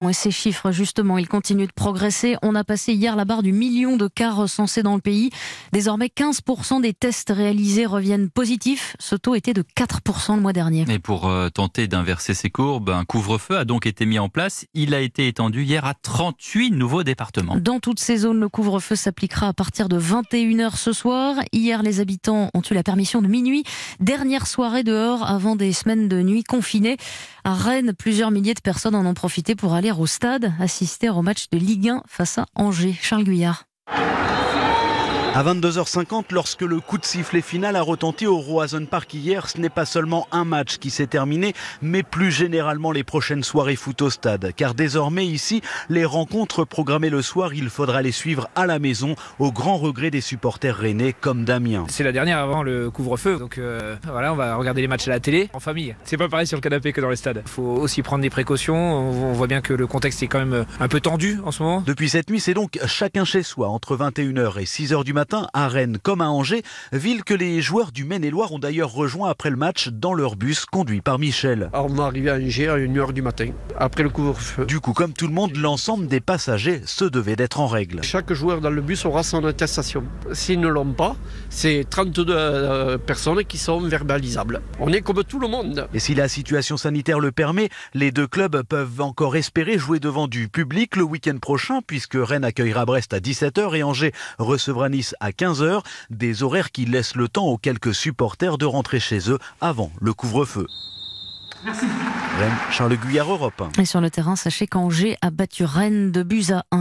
Et ces chiffres, justement, ils continuent de progresser. On a passé hier la barre du million de cas recensés dans le pays. Désormais, 15% des tests réalisés reviennent positifs. Ce taux était de 4% le mois dernier. Et pour tenter d'inverser ces courbes, un couvre-feu a donc été mis en place. Il a été étendu hier à 38 nouveaux départements. Dans toutes ces zones, le couvre-feu s'appliquera à partir de 21h ce soir. Hier, les habitants ont eu la permission de minuit. Dernière soirée dehors avant des semaines de nuit confinées. À Rennes, plusieurs milliers de personnes en ont profité pour aller au stade, assister au match de Ligue 1 face à Angers. Charles Guyard. À 22h50, lorsque le coup de sifflet final a retenti au Roazhon Park hier, ce n'est pas seulement un match qui s'est terminé, mais plus généralement les prochaines soirées foot au stade. Car désormais ici, les rencontres programmées le soir, il faudra les suivre à la maison, au grand regret des supporters rennais comme Damien. C'est la dernière avant le couvre-feu, donc voilà, on va regarder les matchs à la télé, en famille. C'est pas pareil sur le canapé que dans les stades. Il faut aussi prendre des précautions, on voit bien que le contexte est quand même un peu tendu en ce moment. Depuis cette nuit, c'est donc chacun chez soi, entre 21h et 6h du matin, à Rennes comme à Angers, ville que les joueurs du Maine-et-Loire ont d'ailleurs rejoint après le match dans leur bus conduit par Michel. Alors on est arrivé à Angers à 1h du matin, après le couvre-feu. Du coup, comme tout le monde, l'ensemble des passagers se devait d'être en règle. Chaque joueur dans le bus aura son attestation. S'ils ne l'ont pas, c'est 32 personnes qui sont verbalisables. On est comme tout le monde. Et si la situation sanitaire le permet, les deux clubs peuvent encore espérer jouer devant du public le week-end prochain, puisque Rennes accueillera Brest à 17h et Angers recevra Nice à 15h, des horaires qui laissent le temps aux quelques supporters de rentrer chez eux avant le couvre-feu. Merci. Rennes, Charles Guyard, Europe 1. Et sur le terrain, sachez qu'Angers a battu Rennes de buts à 1.